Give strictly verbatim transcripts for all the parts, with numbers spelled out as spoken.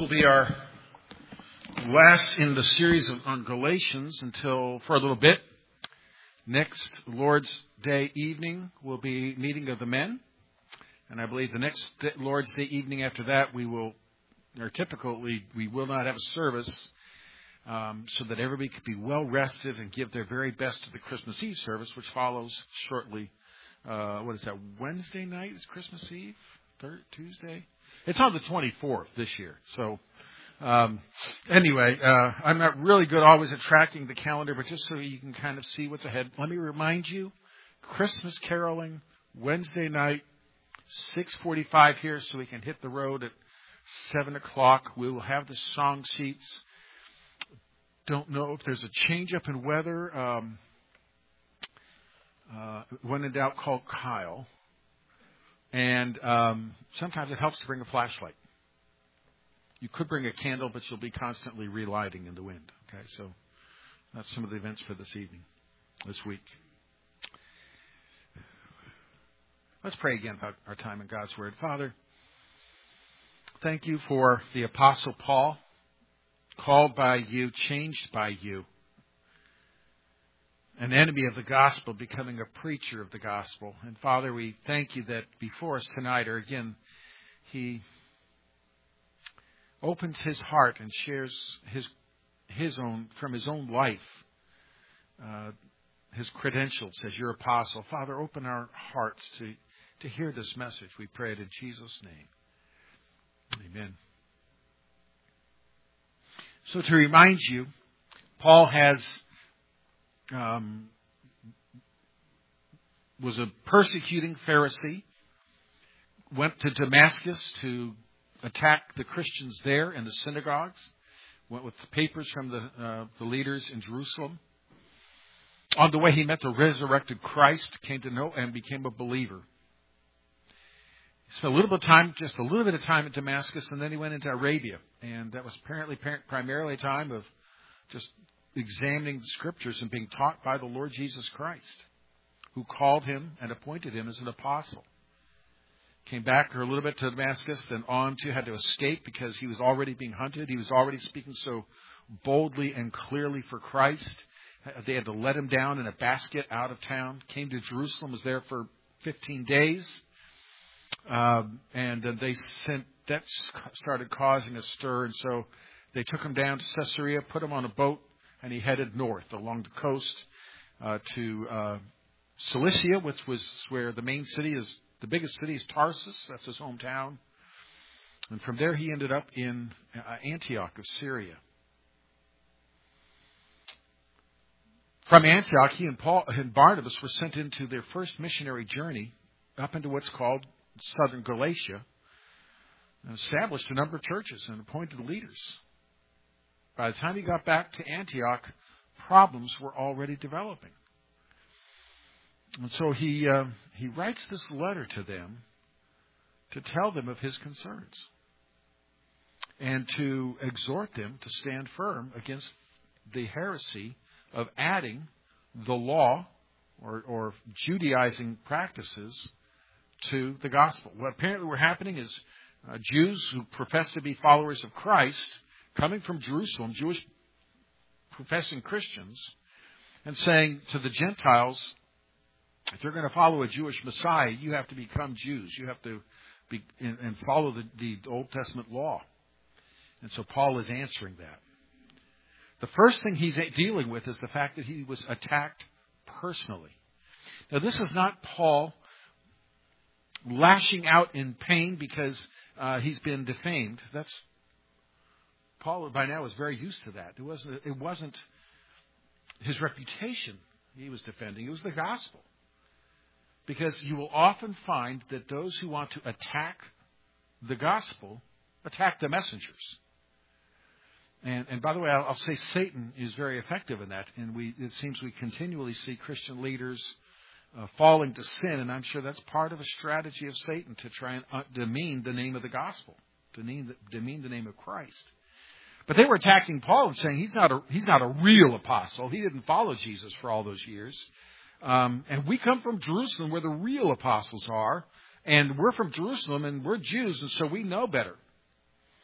will be our last in the series on Galatians until for a little bit. Next Lord's Day evening will be meeting of the men. And I believe the next Lord's Day evening after that, we will, or typically, we will not have a service um, so that everybody could be well rested and give their very best to the Christmas Eve service, which follows shortly. Uh, what is that, Wednesday night is Christmas Eve? Third, Tuesday? It's on the twenty-fourth this year. So um, anyway, uh, I'm not really good always at tracking the calendar, but just so you can kind of see what's ahead, let me remind you, Christmas caroling, Wednesday night, six forty-five here, so we can hit the road at seven o'clock. We will have the song sheets. Don't know if there's a change up in weather. Um, uh, when in doubt, call Kyle. And um, sometimes it helps to bring a flashlight. You could bring a candle, but you'll be constantly relighting in the wind. Okay, so that's some of the events for this evening, this week. Let's pray again about our time in God's Word. Father, thank you for the Apostle Paul, called by you, changed by you, an enemy of the gospel, becoming a preacher of the gospel. And Father, we thank you that before us tonight, or again, he opens his heart and shares his his own, from his own life, uh, his credentials as your apostle. Father, open our hearts to, to hear this message. We pray it in Jesus' name. Amen. So to remind you, Paul has Um, was a persecuting Pharisee, went to Damascus to attack the Christians there in the synagogues, went with papers from the, uh, the leaders in Jerusalem. On the way, he met the resurrected Christ, came to know and became a believer. He spent a little bit of time, just a little bit of time at Damascus, and then he went into Arabia. And that was apparently primarily a time of just examining the Scriptures and being taught by the Lord Jesus Christ, who called him and appointed him as an apostle. Came back for a little bit to Damascus, then on to, had to escape because he was already being hunted. He was already speaking so boldly and clearly for Christ. They had to let him down in a basket out of town. Came to Jerusalem, was there for fifteen days. Um, and then they sent, that started causing a stir. And so they took him down to Caesarea, put him on a boat, and he headed north along the coast uh, to uh, Cilicia, which was where the main city is, the biggest city is Tarsus. That's his hometown. And from there he ended up in uh, Antioch of Syria. From Antioch, he and Paul and Barnabas were sent into their first missionary journey up into what's called southern Galatia, and established a number of churches and appointed leaders. By the time he got back to Antioch, problems were already developing. And so he uh, he writes this letter to them to tell them of his concerns and to exhort them to stand firm against the heresy of adding the law or, or Judaizing practices to the gospel. What apparently were happening is uh, Jews who profess to be followers of Christ coming from Jerusalem, Jewish professing Christians, and saying to the Gentiles, if you're going to follow a Jewish Messiah, you have to become Jews. You have to be and follow the, the Old Testament law. And so Paul is answering that. The first thing he's dealing with is the fact that he was attacked personally. Now, this is not Paul lashing out in pain because uh, he's been defamed. That's Paul by now was very used to that. It wasn't, it wasn't his reputation he was defending. It was the gospel. Because you will often find that those who want to attack the gospel attack the messengers. And, and by the way, I'll, I'll say Satan is very effective in that. And we it seems we continually see Christian leaders uh, falling to sin. And I'm sure that's part of a strategy of Satan to try and uh, demean the name of the gospel, to demean the, demean the name of Christ. But they were attacking Paul and saying he's not a he's not a real apostle. He didn't follow Jesus for all those years. Um, and we come from Jerusalem where the real apostles are. And we're from Jerusalem and we're Jews, and so we know better.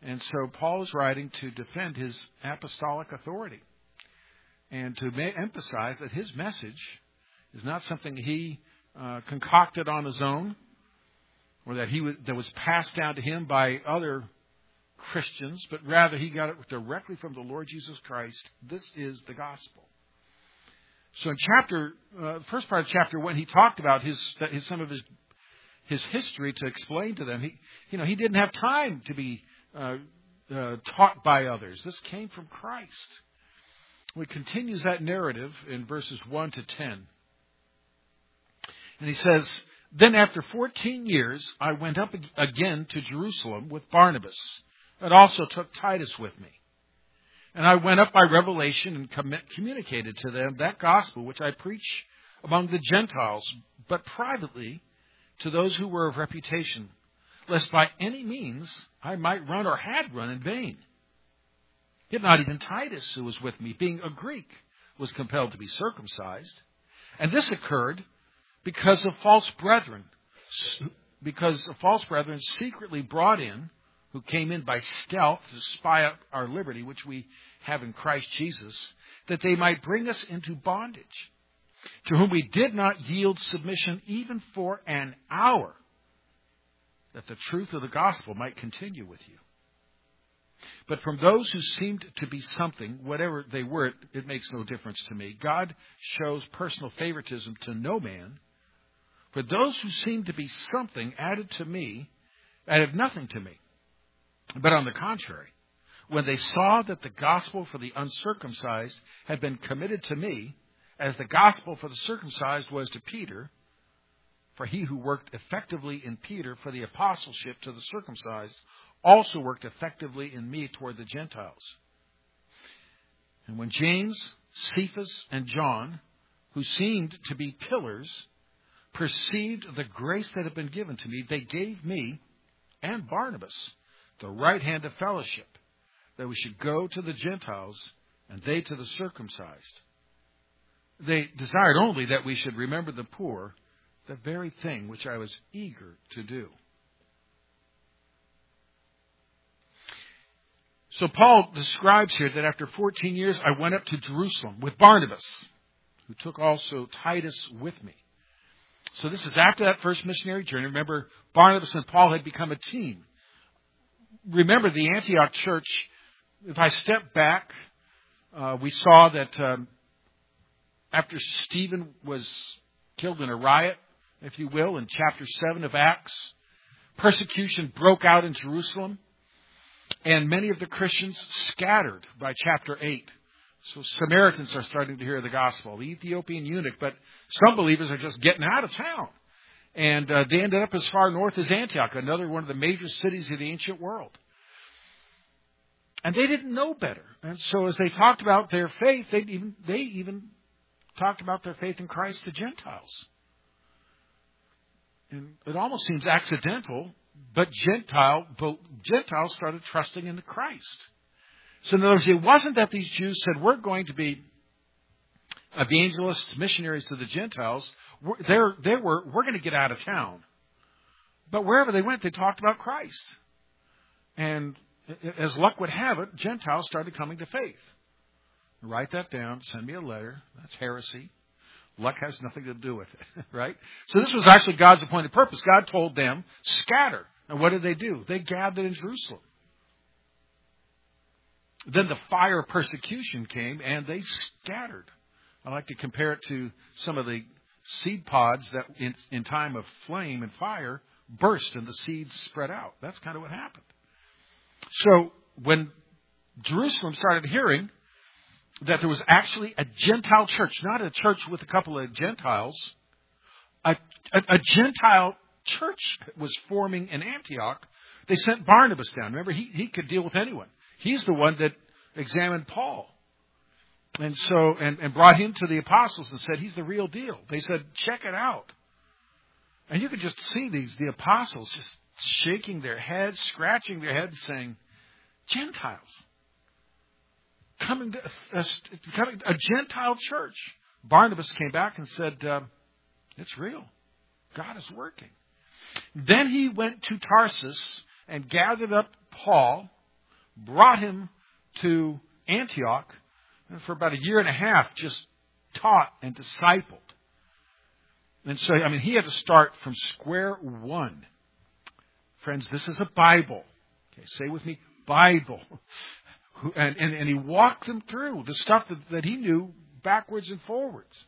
And so Paul is writing to defend his apostolic authority and to ma- emphasize that his message is not something he uh, concocted on his own, or that he was, that was passed down to him by other Christians, but rather he got it directly from the Lord Jesus Christ. This is the gospel. So in chapter, uh, the first part of chapter one, he talked about his, his some of his his history to explain to them. He, you know, he didn't have time to be uh, uh, taught by others. This came from Christ. He continues that narrative in verses one to ten, and he says, "Then after fourteen years, I went up again to Jerusalem with Barnabas, and also took Titus with me. And I went up by revelation and com- communicated to them that gospel which I preach among the Gentiles, but privately to those who were of reputation, lest by any means I might run or had run in vain. Yet not even Titus, who was with me, being a Greek, was compelled to be circumcised. And this occurred because of false brethren, because of false brethren secretly brought in, who came in by stealth to spy out our liberty, which we have in Christ Jesus, that they might bring us into bondage, to whom we did not yield submission even for an hour, that the truth of the gospel might continue with you. But from those who seemed to be something, whatever they were, it, it makes no difference to me. God shows personal favoritism to no man. For those who seemed to be something added to me, added nothing to me. But on the contrary, when they saw that the gospel for the uncircumcised had been committed to me, as the gospel for the circumcised was to Peter, for he who worked effectively in Peter for the apostleship to the circumcised also worked effectively in me toward the Gentiles. And when James, Cephas, and John, who seemed to be pillars, perceived the grace that had been given to me, they gave me and Barnabas the right hand of fellowship, that we should go to the Gentiles and they to the circumcised. They desired only that we should remember the poor, the very thing which I was eager to do." So Paul describes here that after fourteen years, I went up to Jerusalem with Barnabas, who took also Titus with me. So this is after that first missionary journey. Remember, Barnabas and Paul had become a team. Remember, the Antioch church, if I step back, uh, we saw that um, after Stephen was killed in a riot, if you will, in chapter seven of Acts, persecution broke out in Jerusalem, and many of the Christians scattered by chapter eight. So Samaritans are starting to hear the gospel, the Ethiopian eunuch, but some believers are just getting out of town. And uh, they ended up as far north as Antioch, another one of the major cities of the ancient world. And they didn't know better. And so as they talked about their faith, they even, they even talked about their faith in Christ to Gentiles. And it almost seems accidental, but Gentile, but Gentiles started trusting in Christ. So in other words, it wasn't that these Jews said, we're going to be evangelists, missionaries to the Gentiles. They're, they were, we're going to get out of town. But wherever they went, they talked about Christ. And as luck would have it, Gentiles started coming to faith. Write that down. Send me a letter. That's heresy. Luck has nothing to do with it, right? So this was actually God's appointed purpose. God told them, scatter. And what did they do? They gathered in Jerusalem. Then the fire of persecution came and they scattered. I like to compare it to some of the seed pods that in, in time of flame and fire burst and the seeds spread out. That's kind of what happened. So when Jerusalem started hearing that there was actually a Gentile church, not a church with a couple of Gentiles, a, a, a Gentile church was forming in Antioch, they sent Barnabas down. Remember, he, he could deal with anyone. He's the one that examined Paul. And so, and, and brought him to the apostles and said, he's the real deal. They said, check it out. And you could just see these, the apostles just shaking their heads, scratching their heads, saying, Gentiles. Coming to a, coming to a Gentile church. Barnabas came back and said, uh, it's real. God is working. Then he went to Tarsus and gathered up Paul brought him to Antioch, and for about a year and a half just taught and discipled. And so, I mean, he had to start from square one. Friends, this is a Bible. Okay, say with me, Bible. And, and, and he walked them through the stuff that, that he knew backwards and forwards.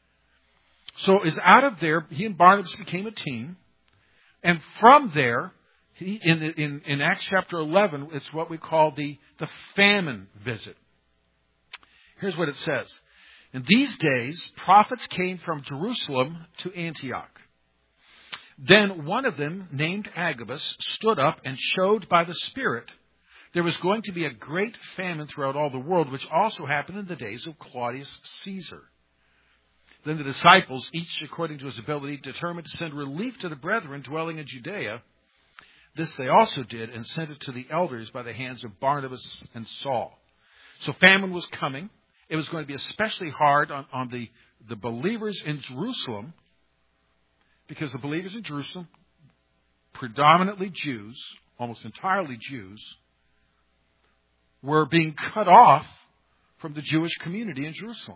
So as out of there, he and Barnabas became a team. And from there, he, in, in, in Acts chapter eleven, it's what we call the, the famine visit. Here's what it says. In these days, prophets came from Jerusalem to Antioch. Then one of them, named Agabus, stood up and showed by the Spirit there was going to be a great famine throughout all the world, which also happened in the days of Claudius Caesar. Then the disciples, each according to his ability, determined to send relief to the brethren dwelling in Judea. This they also did, and sent it to the elders by the hands of Barnabas and Saul. So famine was coming. It was going to be especially hard on, on the, the believers in Jerusalem, because the believers in Jerusalem, predominantly Jews, almost entirely Jews, were being cut off from the Jewish community in Jerusalem.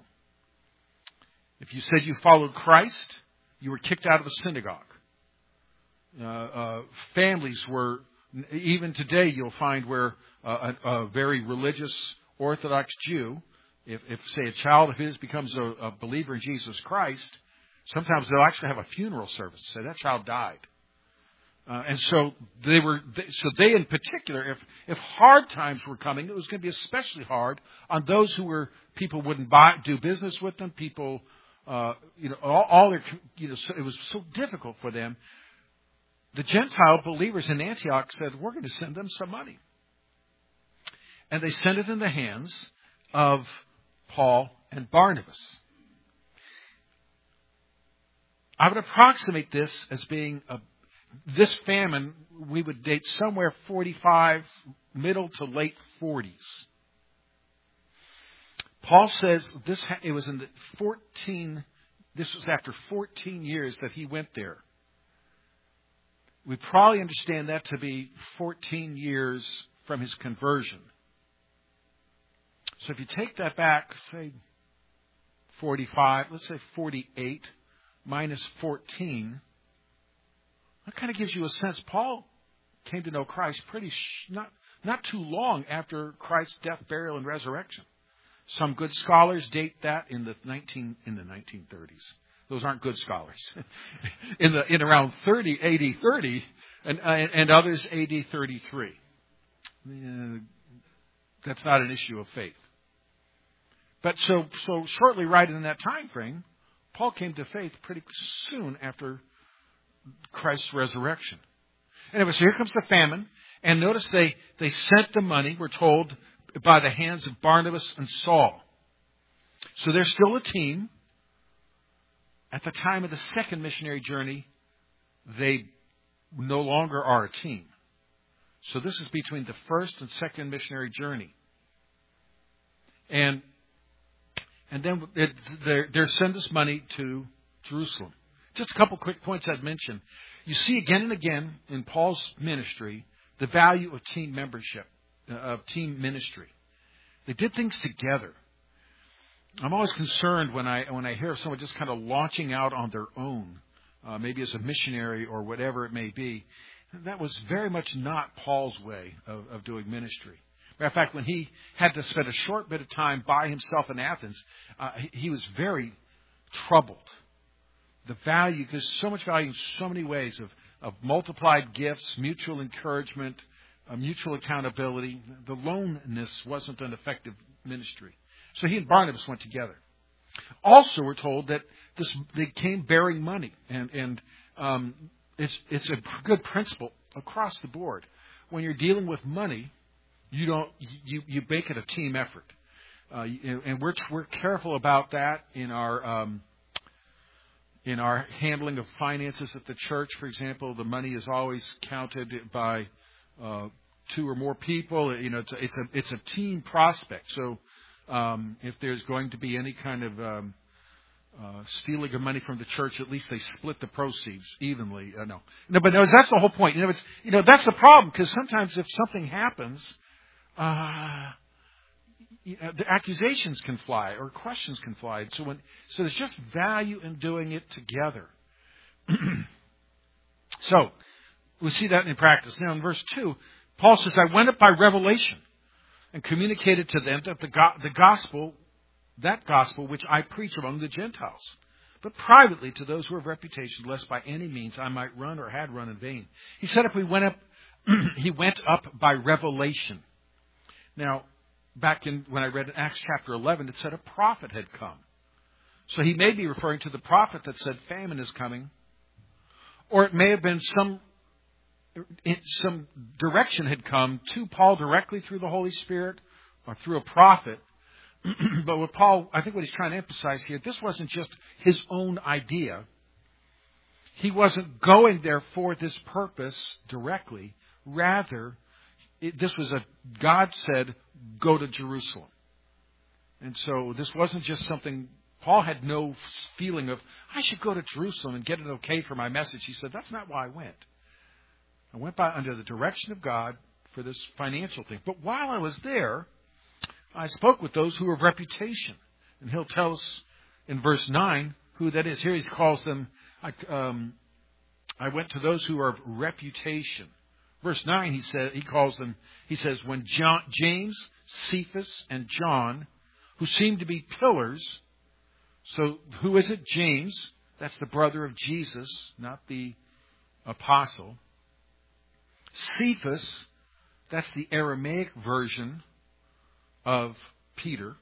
If you said you followed Christ, you were kicked out of the synagogue. Uh, uh, families were, even today you'll find where uh, a, a very religious Orthodox Jew, if, if say a child of his becomes a, a believer in Jesus Christ, sometimes they'll actually have a funeral service to say that child died. Uh, and so they were, they, so they in particular, if, if hard times were coming, it was going to be especially hard on those who were, people wouldn't buy, do business with them, people, uh, you know, all, all their, you know, so it was so difficult for them. The Gentile believers in Antioch said, we're going to send them some money. And they sent it in the hands of Paul and Barnabas. I would approximate this as being a This famine, we would date somewhere forty-five, middle to late forties. Paul says this. It was in the fourteen. This was after fourteen years that he went there. We probably understand that to be fourteen years from his conversion. So if you take that back, say forty-five, let's say forty-eight minus fourteen. That kind of gives you a sense. Paul came to know Christ pretty sh- not not too long after Christ's death, burial, and resurrection. Some good scholars date that in the nineteen in the nineteen thirties. Those aren't good scholars. in the in around thirty A D thirty, and uh, and others A D thirty-three. Uh, that's not an issue of faith. But so so shortly, right in that time frame, Paul came to faith pretty soon after Christ's resurrection. Anyway, so here comes the famine. And notice they, they sent the money, we're told, by the hands of Barnabas and Saul. So they're still a team. At the time of the second missionary journey, they no longer are a team. So this is between the first and second missionary journey. And and then it, they're, they're send this money to Jerusalem. Just a couple quick points I'd mention. You see again and again in Paul's ministry the value of team membership, uh, of team ministry. They did things together. I'm always concerned when I when I hear of someone just kind of launching out on their own, uh, maybe as a missionary or whatever it may be. That was very much not Paul's way of, of doing ministry. Matter of fact, when he had to spend a short bit of time by himself in Athens, uh, he, he was very troubled. The value, there's so much value in so many ways of, of multiplied gifts, mutual encouragement, uh, mutual accountability. The loneness wasn't an effective ministry. So he and Barnabas went together. Also, we're told that this they came bearing money, and and um, it's it's a good principle across the board. When you're dealing with money, you don't you you make it a team effort, uh, and we're we're careful about that in our. Um, In our handling of finances at the church, for example, the money is always counted by uh, two or more people. You know, it's a, it's a it's a team prospect. So, um, if there's going to be any kind of um, uh, stealing of money from the church, at least they split the proceeds evenly. Uh, no, no, but no, that's the whole point. You know, it's you know that's the problem, because sometimes if something happens, uh, you know, the accusations can fly or questions can fly. So when so there's just value in doing it together. So we see that in practice. Now in verse two, Paul says, I went up by revelation and communicated to them that the, go- the gospel, that gospel which I preach among the Gentiles, but privately to those who have reputation, lest by any means I might run or had run in vain. He said if we went up, he went up by revelation. Now, back in when I read in Acts chapter eleven, it said a prophet had come. So he may be referring to the prophet that said famine is coming. Or it may have been some some direction had come to Paul directly through the Holy Spirit or through a prophet. But what Paul, I think what he's trying to emphasize here, this wasn't just his own idea. He wasn't going there for this purpose directly. Rather, it, this was a, God said, go to Jerusalem. And so this wasn't just something, Paul had no feeling of, I should go to Jerusalem and get it okay for my message. He said, that's not why I went. I went by under the direction of God for this financial thing. But while I was there, I spoke with those who have reputation. And he'll tell us in verse nine who that is. Here he calls them, I, um, I went to those who are of reputation. Verse nine, he said, he calls them, he says, when John, James, Cephas, and John, who seemed to be pillars. So who is it? James. That's the brother of Jesus, not the apostle. Cephas, that's the Aramaic version of Peter.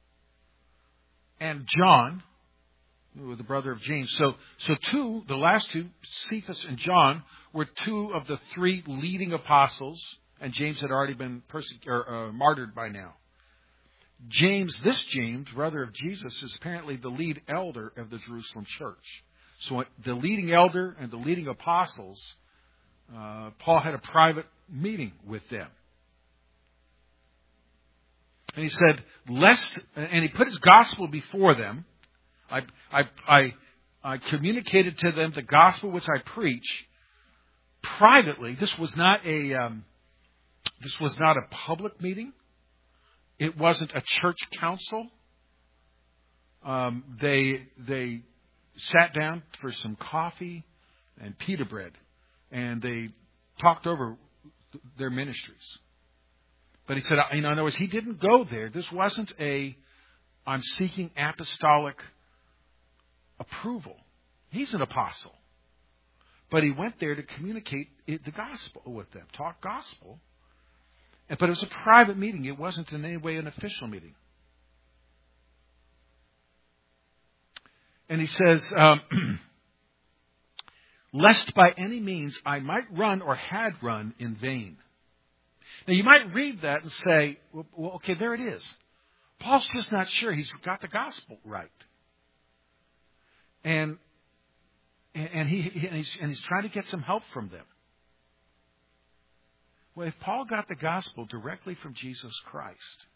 And John, the brother of James. So, so two, the last two, Cephas and John, were two of the three leading apostles, and James had already been perse- or, uh, martyred by now. James, this James, brother of Jesus, is apparently the lead elder of the Jerusalem church. So the leading elder and the leading apostles, uh, Paul had a private meeting with them. And he said, lest, and he put his gospel before them. I, I, I, I communicated to them the gospel which I preach privately. This was not a, um, this was not a public meeting. It wasn't a church council. Um, they they sat down for some coffee and pita bread, and they talked over their ministries. But he said, you know, in other words, he didn't go there. This wasn't a, I'm seeking apostolic approval. He's an apostle. But he went there to communicate the gospel with them, talk gospel. But it was a private meeting. It wasn't in any way an official meeting. And he says, um, lest by any means I might run or had run in vain. Now you might read that and say, well, well okay, there it is. Paul's just not sure he's got the gospel right. And and he and he's, and he's trying to get some help from them. Well, if Paul got the gospel directly from Jesus Christ,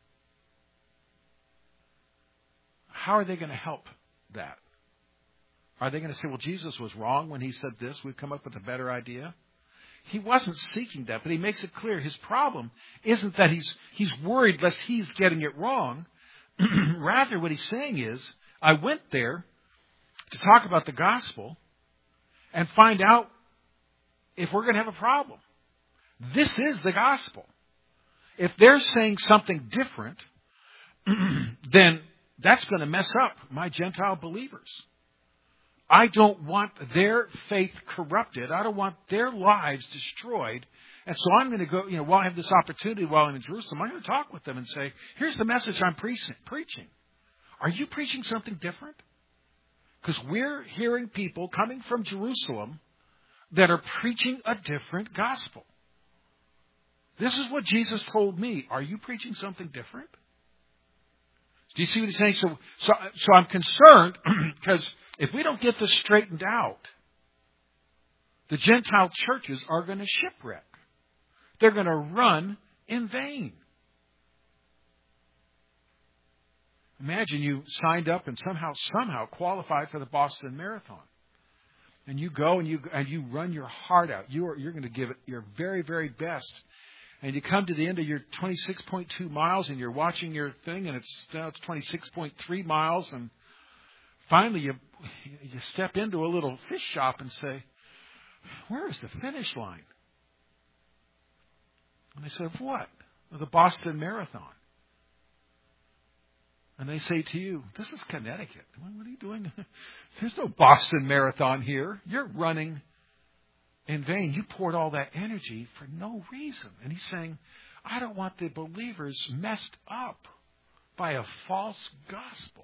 how are they going to help that? Are they going to say, well, Jesus was wrong when he said this. We've come up with a better idea. He wasn't seeking that, but he makes it clear his problem isn't that he's he's worried lest he's getting it wrong. Rather, what he's saying is, I went there to talk about the gospel and find out if we're going to have a problem. This is the gospel. If they're saying something different, then that's going to mess up my Gentile believers. I don't want their faith corrupted. I don't want their lives destroyed. And so I'm going to go, you know, while I have this opportunity while I'm in Jerusalem, I'm going to talk with them and say, here's the message I'm preaching. Are you preaching something different? Because we're hearing people coming from Jerusalem that are preaching a different gospel. This is what Jesus told me. Are you preaching something different? Do you see what he's saying? So, so, so I'm concerned because if we don't get this straightened out, the Gentile churches are going to shipwreck. They're going to run in vain. Imagine you signed up and somehow, somehow qualified for the Boston Marathon. And you go and you and you run your heart out. You are, you're going to give it your very, very best. and you come to the end of your twenty-six point two miles, and you're watching your thing, and it's now it's twenty-six point three miles, and finally you you step into a little fish shop and say, "Where is the finish line?" And they say, "What?" "The Boston Marathon." And they say to you, "This is Connecticut. What are you doing? There's no Boston Marathon here. You're running in vain. You poured all that energy for no reason." And he's saying, I don't want the believers messed up by a false gospel.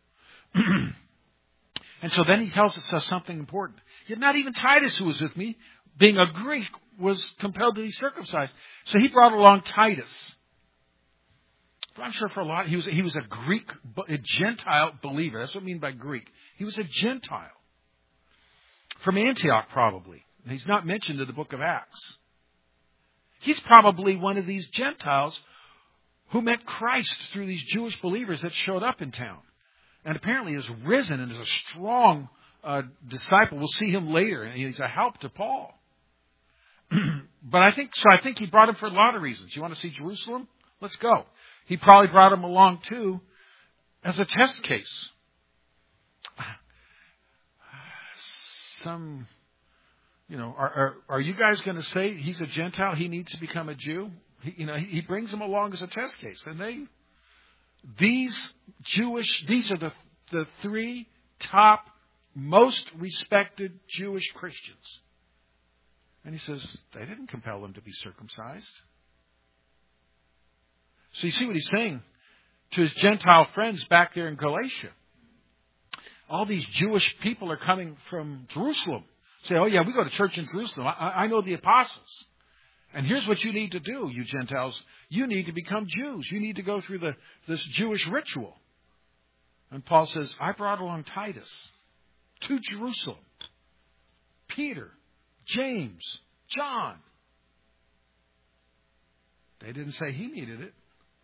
And so then he tells us something important. Yet not even Titus, who was with me, being a Greek, was compelled to be circumcised. So he brought along Titus. I'm sure for a lot, he was, he was a Greek, a Gentile believer. That's what I mean by Greek. He was a Gentile. From Antioch, probably. He's not mentioned in the book of Acts. He's probably one of these Gentiles who met Christ through these Jewish believers that showed up in town. And apparently is risen and is a strong uh, disciple. We'll see him later. And he's a help to Paul. But I think, so I think he brought him for a lot of reasons. You want to see Jerusalem? Let's go. He probably brought him along too as a test case. Some, you know, are, are, are you guys going to say he's a Gentile? He needs to become a Jew? He, you know, he, he brings them along as a test case. And they, these Jewish, these are the, the three top most respected Jewish Christians. And he says, they didn't compel them to be circumcised. So you see what he's saying to his Gentile friends back there in Galatia. All these Jewish people are coming from Jerusalem. Say, oh yeah, we go to church in Jerusalem. I, I know the apostles. And here's what you need to do, you Gentiles. You need to become Jews. You need to go through the this Jewish ritual. And Paul says, I brought along Titus to Jerusalem. Peter, James, John. They didn't say he needed it.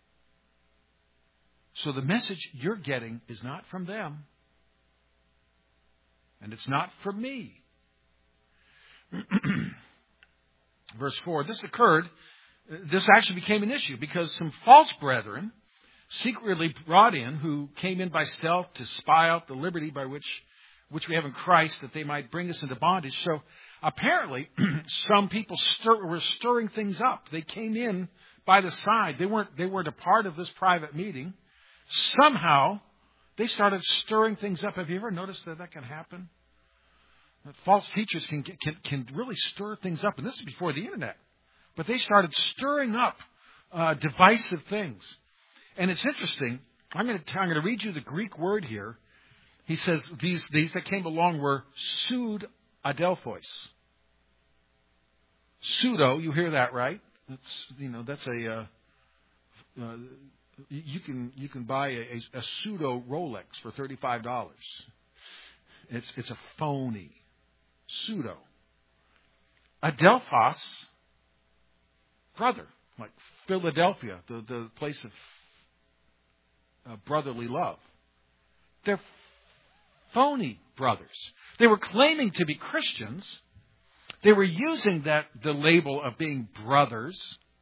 So the message you're getting is not from them. And it's not from me. Verse four, this occurred, this actually became an issue because some false brethren secretly brought in, who came in by stealth to spy out the liberty by which which we have in Christ, that they might bring us into bondage. So apparently some people stir, were stirring things up. They came in by the side. They weren't they weren't a part of this private meeting. Somehow they started stirring things up. Have you ever noticed that that can happen? That false teachers can, can can really stir things up. And this is before the internet. But they started stirring up uh, divisive things. And it's interesting. I'm going to I'm going to read you the Greek word here. He says these these that came along were pseudo-adelphos. Pseudo, you hear that, right? That's, you know, that's a uh, uh, you can you can buy a, a pseudo Rolex for thirty-five dollars. It's it's a phony. Pseudo. Adelphos, brother, like Philadelphia, the, the place of uh, brotherly love. They're phony brothers. They were claiming to be Christians. They were using that the label of being brothers,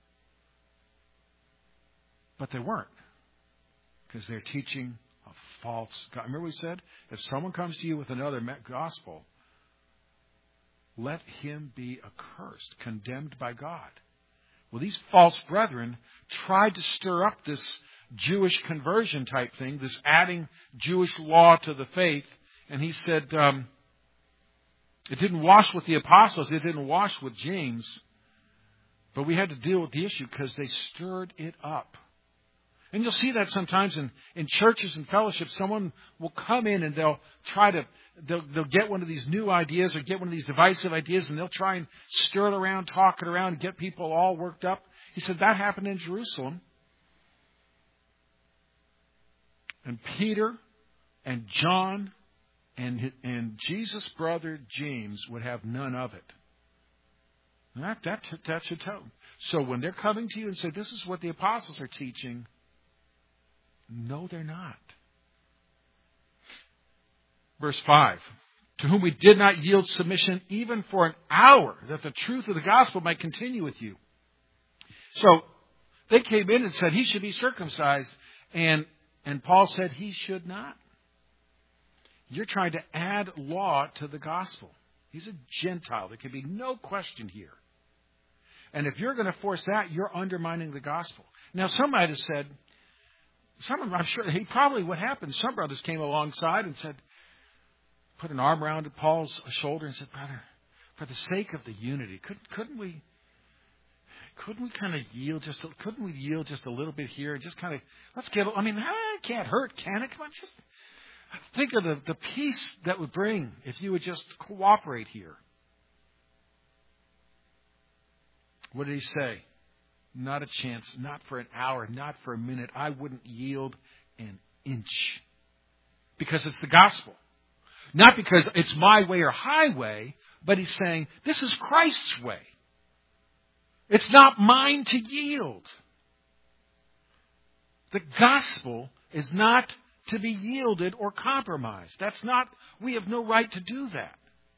but they weren't, because they're teaching a false God. Remember we said, if someone comes to you with another gospel, let him be accursed, condemned by God. Well, these false brethren tried to stir up this Jewish conversion type thing, this adding Jewish law to the faith. And he said, um, it didn't wash with the apostles. It didn't wash with James. But we had to deal with the issue because they stirred it up. And you'll see that sometimes in, in churches and fellowships. Someone will come in and they'll try to, they'll, they'll get one of these new ideas or get one of these divisive ideas, and they'll try and stir it around, talk it around, and get people all worked up. He said that happened in Jerusalem. And Peter and John and, and Jesus' brother James would have none of it. And that, that, that should tell them. So when they're coming to you and say, this is what the apostles are teaching, no, they're not. Verse five, to whom we did not yield submission even for an hour, that the truth of the gospel might continue with you. So they came in and said he should be circumcised. And, and Paul said he should not. You're trying to add law to the gospel. He's a Gentile. There can be no question here. And if you're going to force that, you're undermining the gospel. Now, some might have said, some of them, I'm sure, he probably, what happened, some brothers came alongside and said, put an arm around Paul's shoulder and said, brother, for the sake of the unity, couldn't, couldn't we, couldn't we kind of yield just, a, couldn't we yield just a little bit here and just kind of, let's get, I mean, it can't hurt, can it? Come on, just think of the, the peace that would bring if you would just cooperate here. What did he say? Not a chance, not for an hour, not for a minute. I wouldn't yield an inch. Because it's the gospel. Not because it's my way or highway, but he's saying, this is Christ's way. It's not mine to yield. The gospel is not to be yielded or compromised. That's not, we have no right to do that.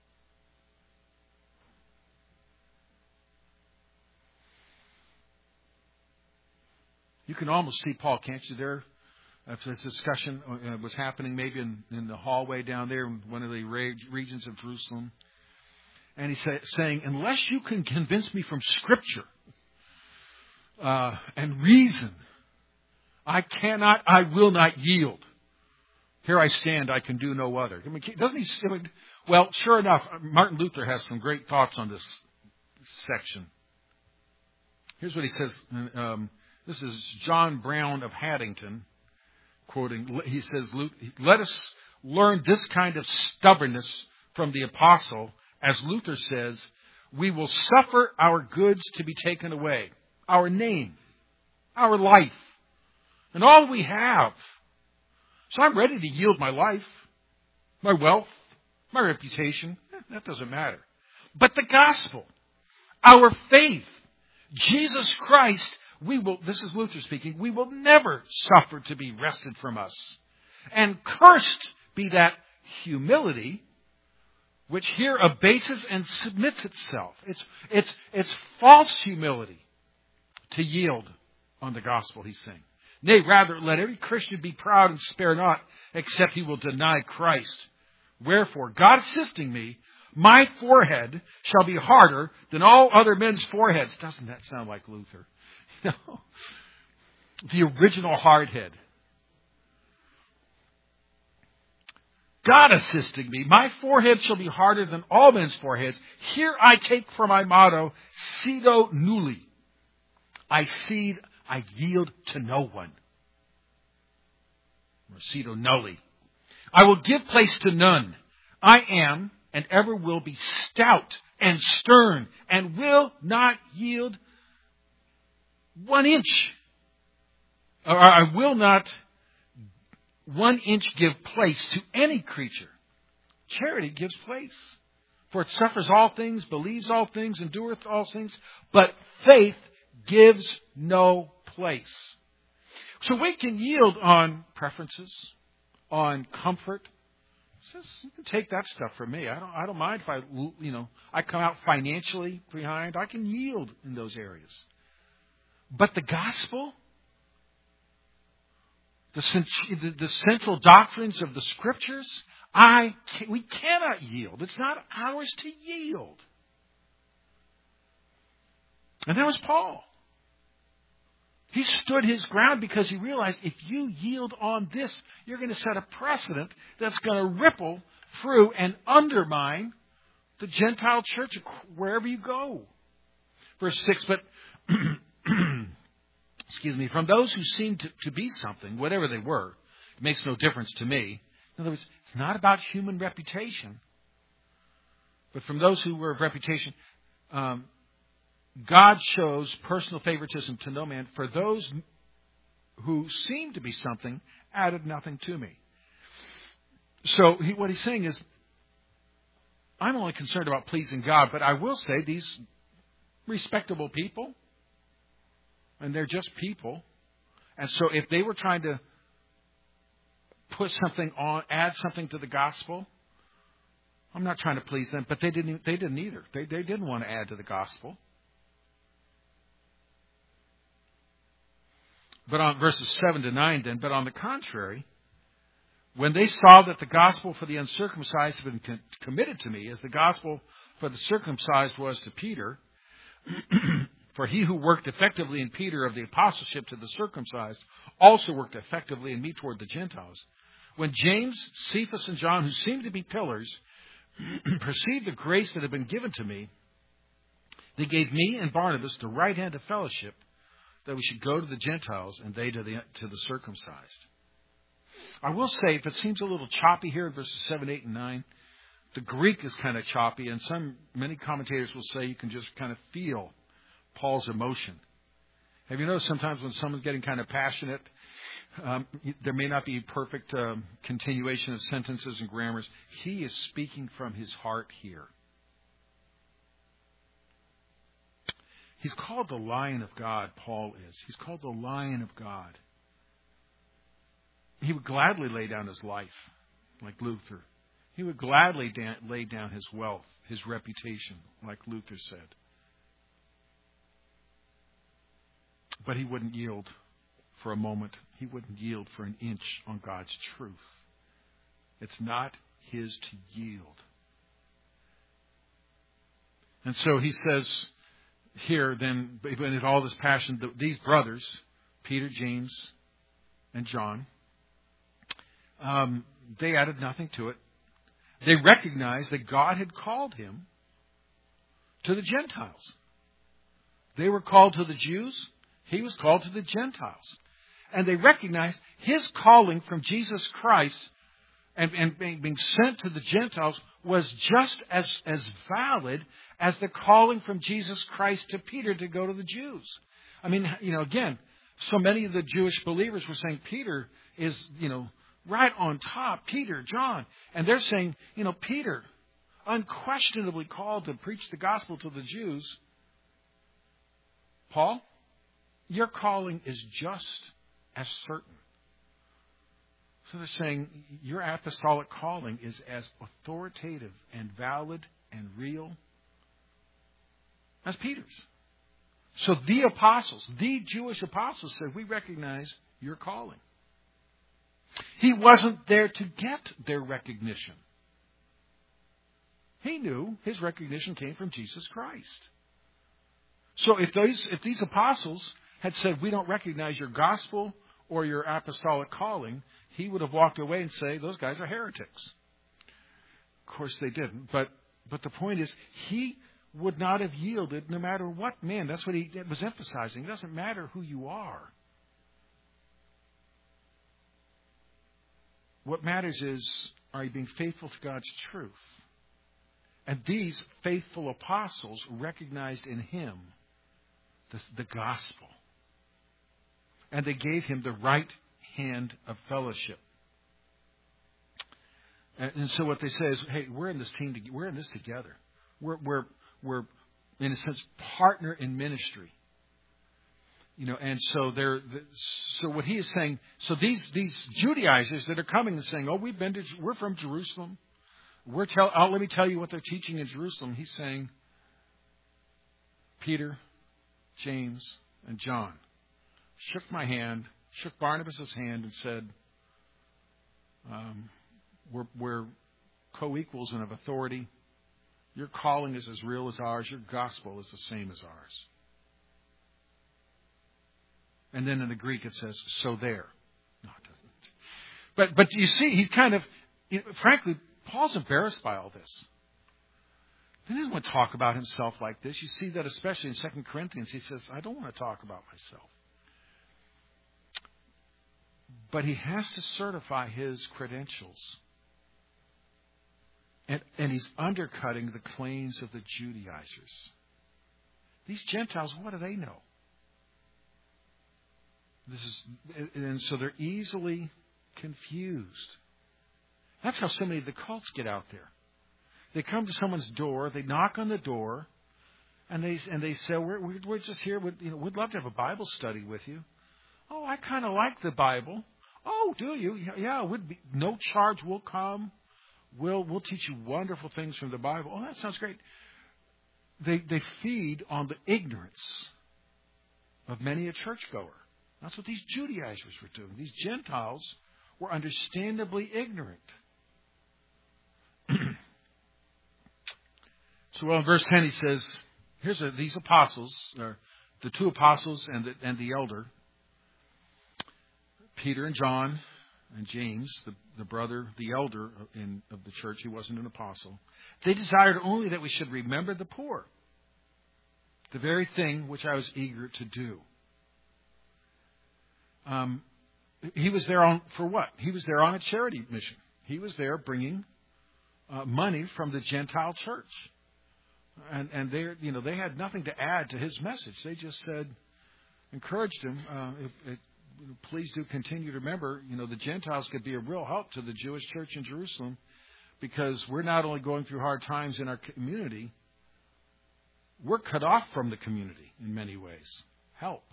You can almost see Paul, can't you, there? After this discussion uh, was happening maybe in, in the hallway down there in one of the regions of Jerusalem. And he's say, saying, unless you can convince me from Scripture uh, and reason, I cannot, I will not yield. Here I stand, I can do no other. I mean, doesn't he say, well, sure enough, Martin Luther has some great thoughts on this section. Here's what he says. Um, this is John Brown of Haddington, quoting. He says, let us learn this kind of stubbornness from the apostle. As Luther says, we will suffer our goods to be taken away. Our name, our life, and all we have. So I'm ready to yield my life, my wealth, my reputation. That doesn't matter. But the gospel, our faith, Jesus Christ, we will, this is Luther speaking, we will never suffer to be wrested from us. And cursed be that humility which here abases and submits itself. It's, it's, it's false humility to yield on the gospel, he's saying. Nay, rather, let every Christian be proud and spare not, except he will deny Christ. Wherefore, God assisting me, my forehead shall be harder than all other men's foreheads. Doesn't that sound like Luther? No. The original hardhead. God assisting me, my forehead shall be harder than all men's foreheads. Here I take for my motto, cedo nulli. I cede, I yield to no one. Or cedo nulli. I will give place to none. I am and ever will be stout and stern and will not yield one inch. Or I will not one inch give place to any creature. Charity gives place. For it suffers all things, believes all things, endureth all things. But faith gives no place. So we can yield on preferences, on comfort. Says, you can take that stuff from me. I don't, I don't mind if I, you know, I come out financially behind. I can yield in those areas. But the gospel, the, the central doctrines of the Scriptures, I can, we cannot yield. It's not ours to yield. And that was Paul. He stood his ground because he realized if you yield on this, you're going to set a precedent that's going to ripple through and undermine the Gentile church wherever you go. Verse six, but, excuse me, from those who seemed to, to be something, whatever they were, it makes no difference to me. In other words, it's not about human reputation. But from those who were of reputation, um, God shows personal favoritism to no man. For those who seemed to be something, added nothing to me. So he, what he's saying is, I'm only concerned about pleasing God, but I will say these respectable people, and they're just people. And so if they were trying to put something on, add something to the gospel, I'm not trying to please them, but they didn't. They didn't either. They they didn't want to add to the gospel. But on verses seven to nine then, but on the contrary, when they saw that the gospel for the uncircumcised had been con- committed to me, as the gospel for the circumcised was to Peter, for he who worked effectively in Peter of the apostleship to the circumcised also worked effectively in me toward the Gentiles. When James, Cephas, and John, who seemed to be pillars, perceived the grace that had been given to me, they gave me and Barnabas the right hand of fellowship, that we should go to the Gentiles and they to the to the circumcised. I will say, if it seems a little choppy here in verses seven, eight, and nine, the Greek is kind of choppy, and some many commentators will say you can just kind of feel Paul's emotion. Have you noticed sometimes when someone's getting kind of passionate, um, there may not be perfect um, continuation of sentences and grammars. He is speaking from his heart here. He's called the Lion of God, Paul is. He's called the Lion of God. He would gladly lay down his life, like Luther. He would gladly da- lay down his wealth, his reputation, like Luther said. But he wouldn't yield for a moment. He wouldn't yield for an inch on God's truth. It's not his to yield. And so he says here, then, in all this passion, these brothers, Peter, James, and John, um, they added nothing to it. They recognized that God had called him to the Gentiles. They were called to the Jews. He was called to the Gentiles. And they recognized his calling from Jesus Christ and, and being sent to the Gentiles was just as, as valid as the calling from Jesus Christ to Peter to go to the Jews. I mean, you know, again, so many of the Jewish believers were saying Peter is, you know, right on top. Peter, John. And they're saying, you know, Peter, unquestionably called to preach the gospel to the Jews. Paul, your calling is just as certain. So they're saying your apostolic calling is as authoritative and valid and real as Peter's. So the apostles, the Jewish apostles said, we recognize your calling. He wasn't there to get their recognition. He knew his recognition came from Jesus Christ. So if these, if these apostles had said, we don't recognize your gospel or your apostolic calling, he would have walked away and say, those guys are heretics. Of course they didn't. But but the point is, he would not have yielded no matter what man. That's what he was emphasizing. It doesn't matter who you are. What matters is, are you being faithful to God's truth? And these faithful apostles recognized in him the, the gospel. And they gave him the right hand of fellowship. And, and so what they say is, hey, we're in this team. To, we're in this together. We're we're we're in a sense partner in ministry. You know, and so they're so what he is saying. So these these Judaizers that are coming and saying, oh, we've been to we're from Jerusalem. We're tell. Oh, let me tell you what they're teaching in Jerusalem. He's saying, Peter, James, and John shook my hand, shook Barnabas' hand, and said, um, we're, we're co-equals and of authority. Your calling is as real as ours. Your gospel is the same as ours. And then in the Greek it says, so there. No, it doesn't. But, but you see, he's kind of, you know, frankly, Paul's embarrassed by all this. He doesn't want to talk about himself like this. You see that especially in Second Corinthians. He says, I don't want to talk about myself. But he has to certify his credentials. And, and he's undercutting the claims of the Judaizers. These Gentiles, what do they know? This is, and so they're easily confused. That's how so many of the cults get out there. They come to someone's door, they knock on the door, and they and they say, "We're we're just here. With, you know, we'd love to have a Bible study with you." Oh, I kind of like the Bible. Oh, do you? Yeah, would be no charge. We'll come. We'll we'll teach you wonderful things from the Bible. Oh, that sounds great. They they feed on the ignorance of many a churchgoer. That's what these Judaizers were doing. These Gentiles were understandably ignorant. So, well, in verse ten, he says, here's a, these apostles, uh, the two apostles and the, and the elder, Peter and John and James, the, the brother, the elder in, of the church. He wasn't an apostle. They desired only that we should remember the poor, the very thing which I was eager to do. Um, he was there on, for what? He was there on a charity mission. He was there bringing uh, money from the Gentile church. And, and they, you know, they had nothing to add to his message. They just said, encouraged him, uh, if, if, please do continue to remember, you know, the Gentiles could be a real help to the Jewish church in Jerusalem, because we're not only going through hard times in our community, we're cut off from the community in many ways. Help.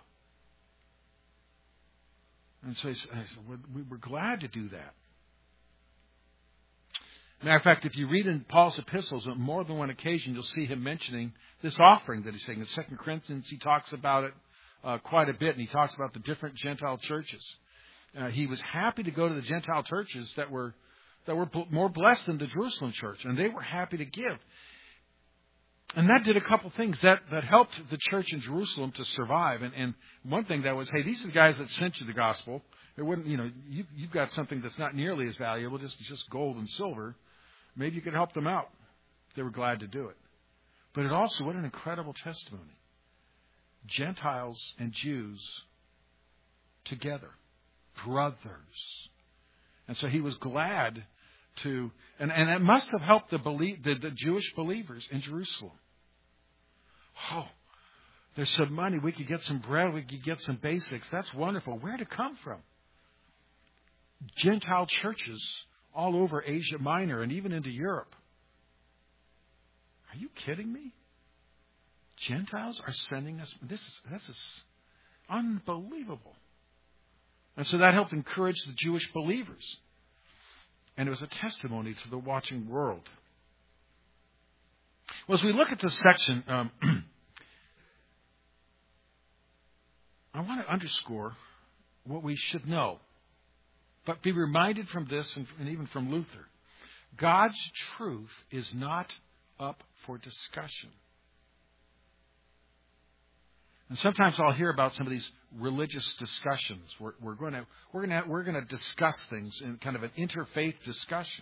And so I said, we were glad to do that. Matter of fact, if you read in Paul's epistles, on more than one occasion, you'll see him mentioning this offering that he's saying. In Second Corinthians, he talks about it uh, quite a bit, and he talks about the different Gentile churches. Uh, he was happy to go to the Gentile churches that were that were more blessed than the Jerusalem church, and they were happy to give. And that did a couple things. That that helped the church in Jerusalem to survive. And, and one thing that was, hey, these are the guys that sent you the gospel. It wouldn't, you know, you, you've got something that's not nearly as valuable, just just gold and silver. Maybe you could help them out. They were glad to do it. But it also, what an incredible testimony. Gentiles and Jews together. Brothers. And so he was glad to, and, and it must have helped the, belie- the, the Jewish believers in Jerusalem. Oh, there's some money. We could get some bread. We could get some basics. That's wonderful. Where'd it come from? Gentile churches all over Asia Minor and even into Europe. Are you kidding me? Gentiles are sending us. This is, this is unbelievable. And so that helped encourage the Jewish believers. And it was a testimony to the watching world. Well, as we look at this section, um, I want to underscore what we should know. But be reminded from this and, and even from Luther. God's truth is not up for discussion. And sometimes I'll hear about some of these religious discussions. We're, we're going to we're going to we're going to discuss things in kind of an interfaith discussion.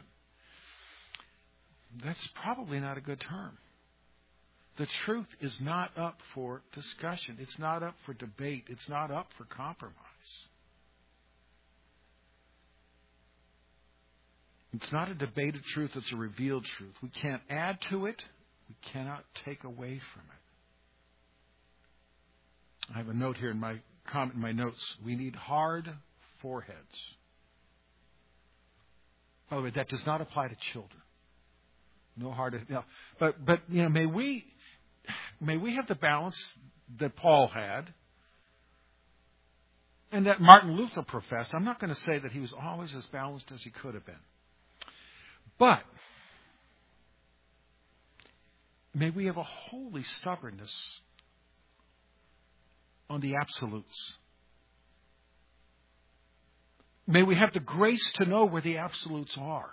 That's probably not a good term. The truth is not up for discussion. It's not up for debate. It's not up for compromise. It's not a debated truth. It's a revealed truth. We can't add to it. We cannot take away from it. I have a note here in my comment, in my notes. We need hard foreheads. By the way, that does not apply to children. No hard. You know, but but you know, may we may we have the balance that Paul had, and that Martin Luther professed. I'm not going to say that he was always as balanced as he could have been, but may we have a holy stubbornness on the absolutes. May we have the grace to know where the absolutes are.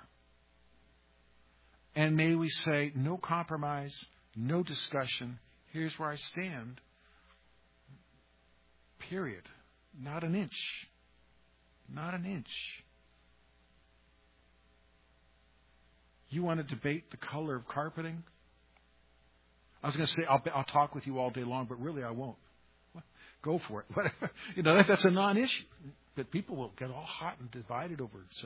And may we say, no compromise, no discussion. Here's where I stand. Period. Not an inch. Not an inch. You want to debate the color of carpeting? I was going to say, I'll, I'll talk with you all day long, but really I won't. Go for it. Whatever. You know, that, that's a non-issue. But people will get all hot and divided over such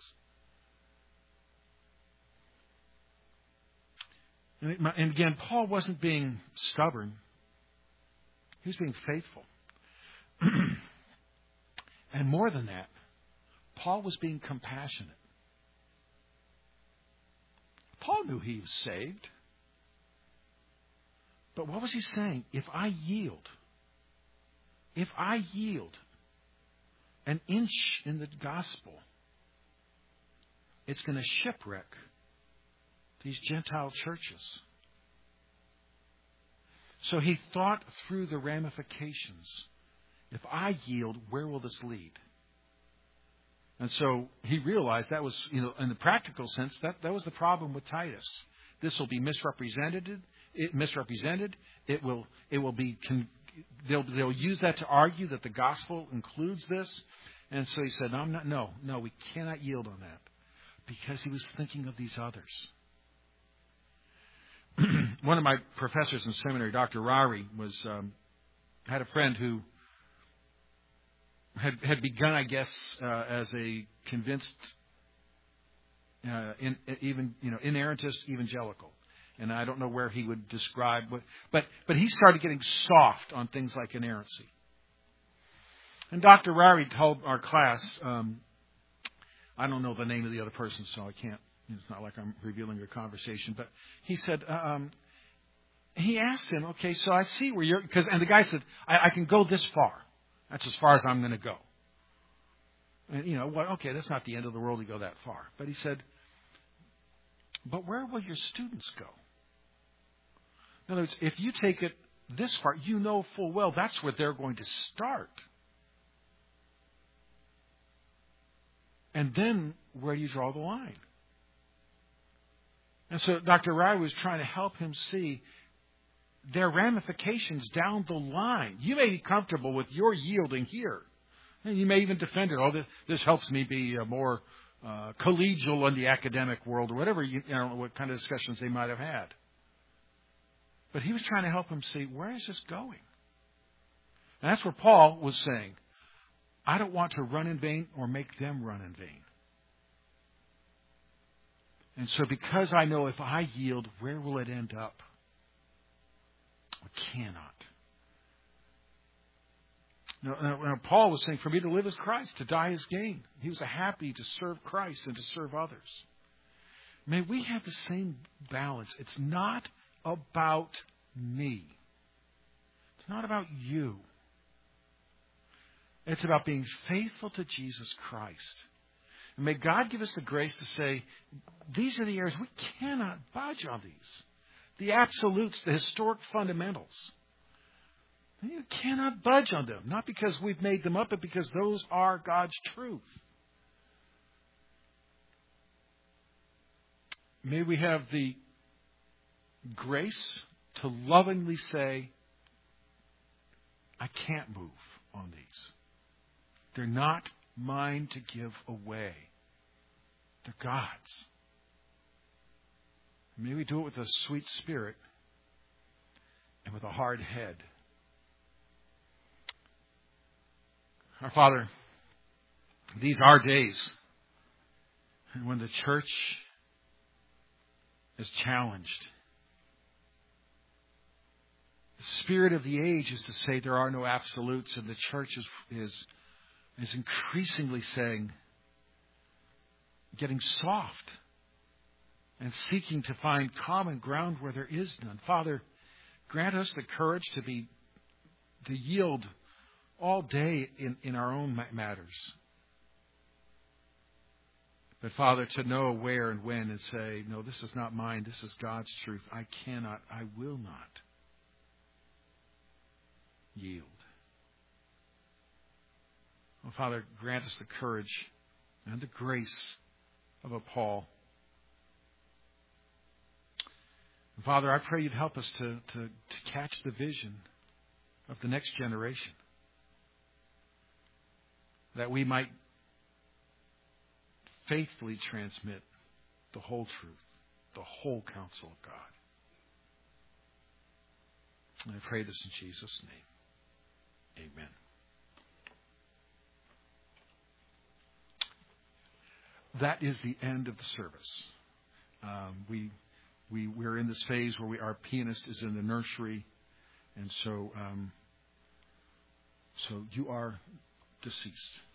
things. And, it, and again, Paul wasn't being stubborn. He was being faithful. And more than that, Paul was being compassionate. Paul knew he was saved. But what was he saying? If I yield... If I yield an inch in the gospel, it's going to shipwreck these Gentile churches. So he thought through the ramifications. If I yield, where will this lead? And so he realized that was, you know, in the practical sense, that, that was the problem with Titus. This will be misrepresented. It misrepresented. It will. It will be. Con- they'll. They'll use that to argue that the gospel includes this. And so he said, "No, I'm not. No, no. We cannot yield on that," because he was thinking of these others. One of my professors in seminary, Doctor Rari, was um, had a friend who had had begun, I guess, uh, as a convinced, uh, in, even you know, inerrantist evangelical. And I don't know where he would describe, what, but but he started getting soft on things like inerrancy. And Doctor Rari told our class, um, I don't know the name of the other person, so I can't. It's not like I'm revealing a conversation, but he said, um, he asked him, okay, so I see where you're, because, and the guy said, I, I can go this far. That's as far as I'm going to go. And, you know, well, okay, that's not the end of the world to go that far. But he said, but where will your students go? In other words, if you take it this far, you know full well that's where they're going to start. And then where do you draw the line? And so Doctor Rye was trying to help him see there are ramifications down the line. You may be comfortable with your yielding here. And you may even defend it. Oh, this, this helps me be uh, more uh, collegial in the academic world or whatever. You, I don't know what kind of discussions they might have had. But he was trying to help him see, where is this going? And that's where Paul was saying, I don't want to run in vain or make them run in vain. And so because I know if I yield, where will it end up? I cannot. Now, now, Paul was saying, for me to live is Christ, to die is gain. He was happy to serve Christ and to serve others. May we have the same balance. It's not about me. It's not about you. It's about being faithful to Jesus Christ. And may God give us the grace to say, these are the areas we cannot budge on these. The absolutes, the historic fundamentals. You cannot budge on them. Not because we've made them up, but because those are God's truth. May we have the grace to lovingly say, I can't move on these. They're not mine to give away. They're God's. May we do it with a sweet spirit and with a hard head. Our Father, these are days when the church is challenged. The spirit of the age is to say there are no absolutes, and the church is is, is increasingly saying, getting soft and seeking to find common ground where there is none. Father, grant us the courage to be to yield all day in, in our own matters. But Father, to know where and when and say, no, this is not mine, this is God's truth. I cannot, I will not yield. Oh, Father, grant us the courage and the grace of a Paul. And Father, I pray you'd help us to, to, to catch the vision of the next generation, that we might faithfully transmit the whole truth, the whole counsel of God. And I pray this in Jesus' name. Amen. That is the end of the service. Um, we we we're in this phase where we, our pianist is in the nursery, and so um, so you are deceased.